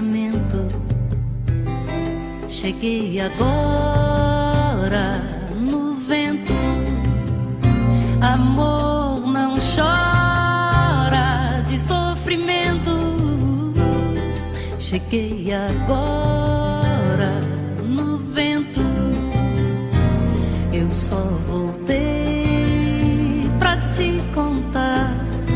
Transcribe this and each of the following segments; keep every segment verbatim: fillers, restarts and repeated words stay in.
pensamento. Cheguei agora no vento. Amor não chora de sofrimento. Cheguei agora no vento. Eu só voltei pra te contar.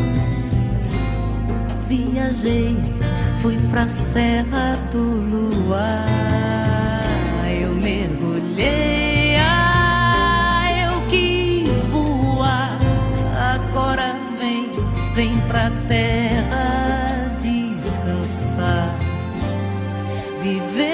Viajei, fui pra Serra do Luar. Eu mergulhei, ah, eu quis voar. Agora vem, vem pra terra descansar. Viver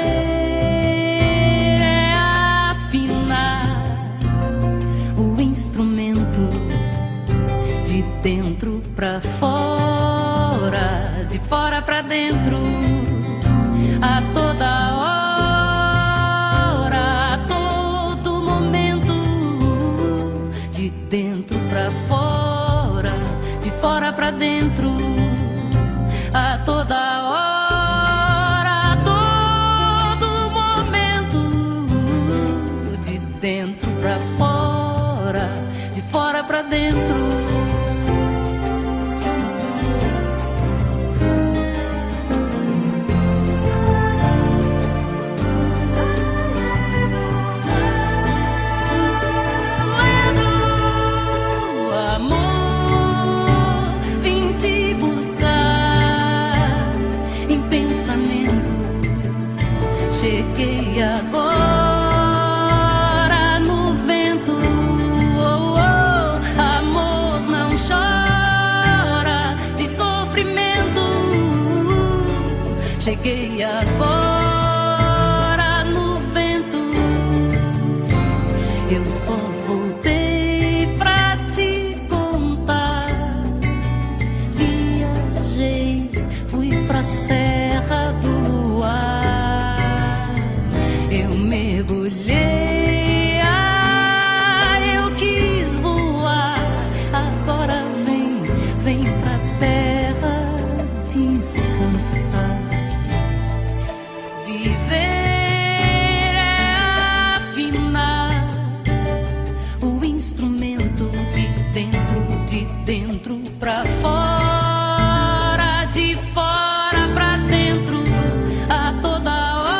é afinar o instrumento de dentro pra fora, de fora pra dentro, a toda hora, a todo momento, de dentro pra fora, de fora pra dentro, a toda hora, a todo momento, de dentro pra fora, de fora pra dentro. Cheguei agora no vento. Oh, oh, amor não chora de sofrimento. Cheguei agora no vento. Eu só voltei pra te contar. Viajei, fui pra Serra do Luar. Eu mergulhei, ah, eu quis voar. Agora vem, vem pra terra descansar. Viver é afinar o instrumento de dentro, de dentro pra fora, de fora pra dentro, a toda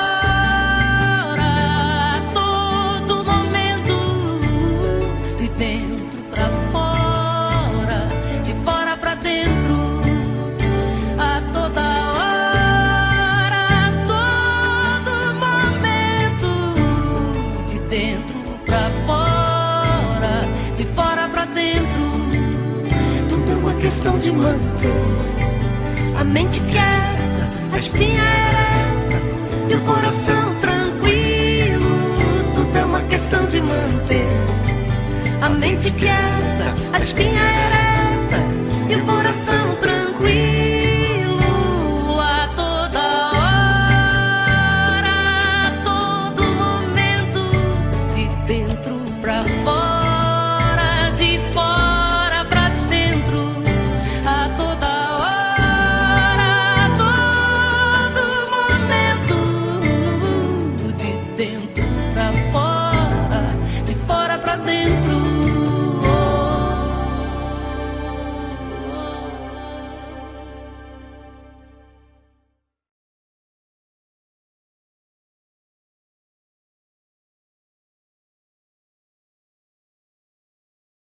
dentro pra fora, de fora pra dentro, a toda hora, a todo momento, de dentro pra fora, de fora pra dentro. Tudo é uma questão de manter a mente quieta, a espinha ereta e o coração tranquilo. Tudo é uma questão de manter a mente quieta, a espinha ereta e o coração tranquilo, a toda hora, a todo momento, de dentro pra fora, de fora pra dentro, a toda hora, a todo momento, de dentro